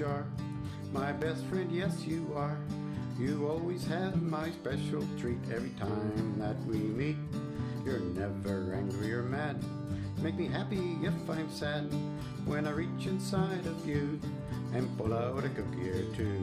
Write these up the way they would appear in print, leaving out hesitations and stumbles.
jar. My best friend, yes you are. You always have my special treat every time that we meet. You're never angry or mad. Make me happy if I'm sad. When I reach inside of you and pull out a cookie or two.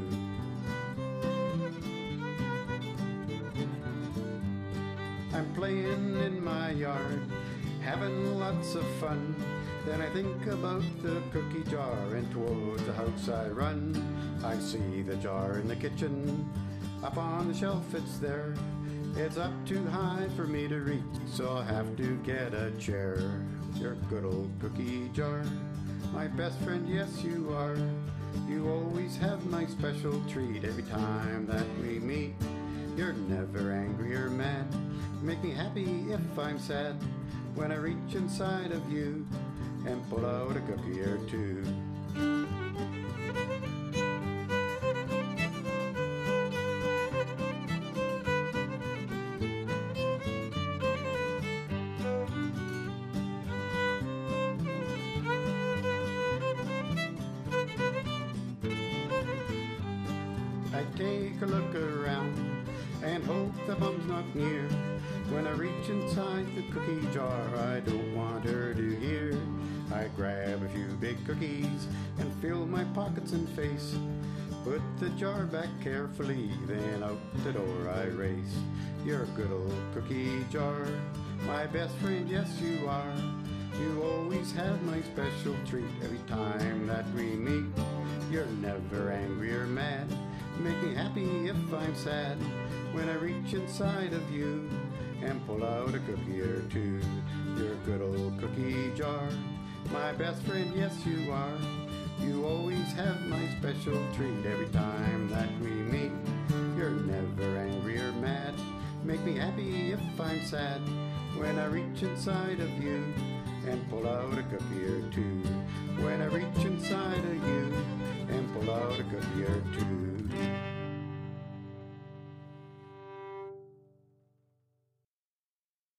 I'm playing in my yard, having lots of fun. Then I think about the cookie jar, and towards the house I run. I see the jar in the kitchen, up on the shelf it's there. It's up too high for me to reach, so I'll have to get a chair. Your good old cookie jar, my best friend, yes you are. You always have my special treat every time that we meet. You're never angry or mad. Make me happy if I'm sad. When I reach inside of you and pull out a cookie or two. I take a look around and hope the bum's not near. When I reach inside the cookie jar, I don't want her to hear. I grab a few big cookies and fill my pockets and face. Put the jar back carefully, then out the door I race. You're a good old cookie jar, my best friend, yes you are. You always have my special treat every time that we meet. You're never angry or mad. Make me happy if I'm sad. When I reach inside of you and pull out a cookie or two. You're a good old cookie jar, my best friend, yes you are. You always have my special treat every time that we meet. You're never angry or mad. Make me happy if I'm sad. When I reach inside of you and pull out a cookie or two. When I reach inside of you and pull out a cookie or two.